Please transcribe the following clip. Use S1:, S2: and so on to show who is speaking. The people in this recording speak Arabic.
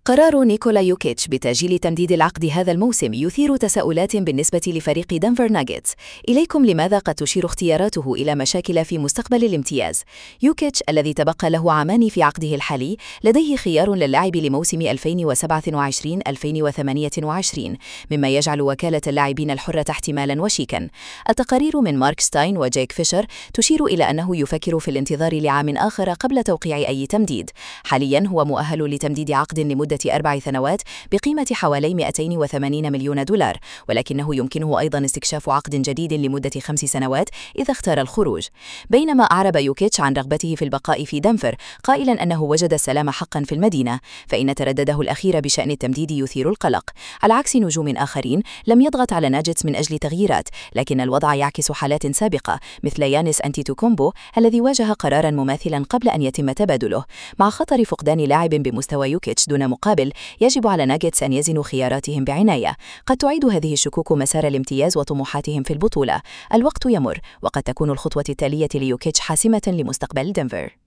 S1: قرار نيكولا يوكيتش بتأجيل تمديد العقد هذا الموسم يثير تساؤلات بالنسبة لفريق دنفر ناغيتس. إليكم لماذا قد تشير اختياراته إلى مشاكل في مستقبل الامتياز. يوكيتش الذي تبقى له عامان في عقده الحالي لديه خيار للعب لموسم 2027-2028، مما يجعل وكالة اللاعبين الحرة احتمالا وشيكا. التقارير من مارك ستاين وجيك فيشر تشير إلى أنه يفكر في الانتظار لعام آخر قبل توقيع أي تمديد. حاليا هو مؤهل لتمديد عقد لمدة 4 سنوات بقيمة حوالي 280 مليون دولار، ولكنه يمكنه أيضا استكشاف عقد جديد لمدة 5 سنوات إذا اختار الخروج. بينما أعرب يوكيتش عن رغبته في البقاء في دنفر قائلا أنه وجد السلام حقا في المدينة، فإن تردده الأخير بشأن التمديد يثير القلق. على عكس نجوم آخرين لم يضغط على ناجتس من أجل تغييرات، لكن الوضع يعكس حالات سابقة مثل يانيس أنتيتوكومبو الذي واجه قرارا مماثلا قبل أن يتم تبادله. مع خطر فقدان لاعب بمستوى يوكيتش دون مقابل، يجب على ناغيتس أن يزنوا خياراتهم بعناية. قد تعيد هذه الشكوك مسار الامتياز وطموحاتهم في البطولة. الوقت يمر، وقد تكون الخطوة التالية ليوكيتش حاسمة لمستقبل دنفر.